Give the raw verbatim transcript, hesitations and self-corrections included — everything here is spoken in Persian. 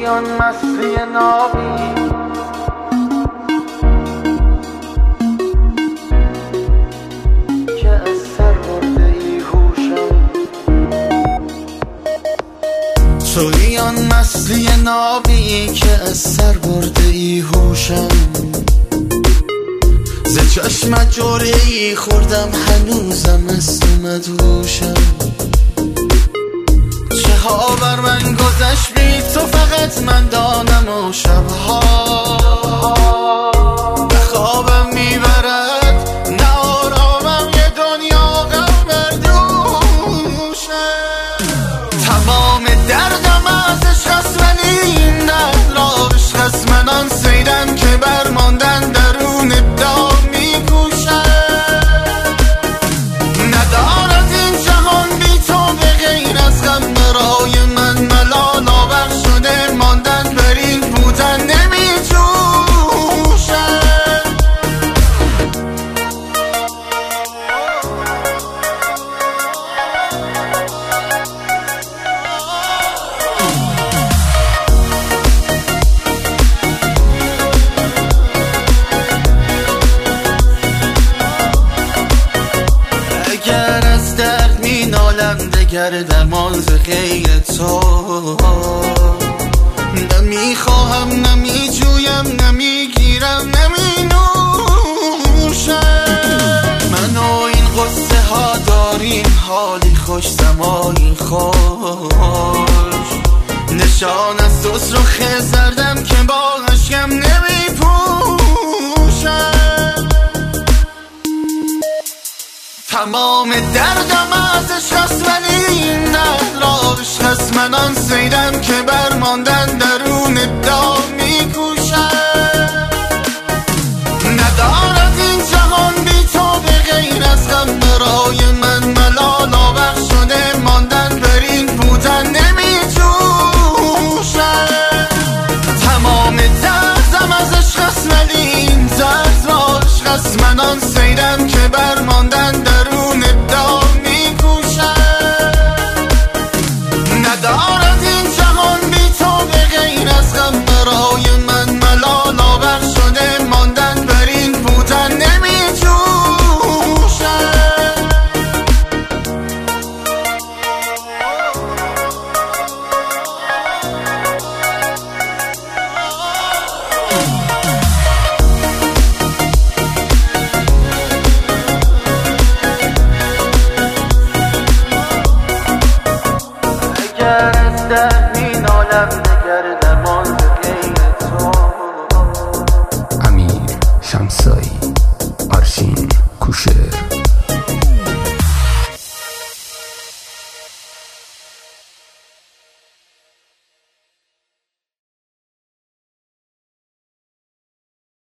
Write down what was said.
آن مستی نابی که از سر برده ای هوشم، توی آن مستی نابی که از سر برده ای هوشم. ز چشمت جوره ای خوردم هنوزم است مدهوشم. چه ها بر من گذشت بی تو فقط من دانم و شبها به خوابم میبرد نه آرامم یه دنیا غم بردوشم. تمام دردم از عشق است ولی این درد را عشق است من آن سیدم که برماندن درون ابداع میکوشم. ندارد این جهان بی تو به غیر از غم برای من ملال آور شده ماندن بر این بودن نمیجوشم. اگر از درد می نالم دگر درمان ز غیر تو نمیخواهم نمیجویم نمیگیرم نمی نوشم. من و این قصه ها داریم حالی خوش زمانی خوش نشان از دوست رو خزردم که با عشقم نمی پوشم. تمام دردم از عشق است ولی این درد را عشق است من آن سیدم که برماندن درون ابداع میکوشم. ندارد این جهان بی تو به غیر از غم برای من ملال آور شده ماندن بر این بودن نمیجوشم. تمام دردم از عشق است ولی این درد را عشق است من آن سیدم که برماندن درون ابداع میکوشم. ندارد این جهان بی تو به غیر از غم برای من ملال آور شده ماندن بر این بودن نمیجوشم. اگر از درد می نالم دگر درمان ز غیر تو. امیر شمسایی، آرشین کوشه.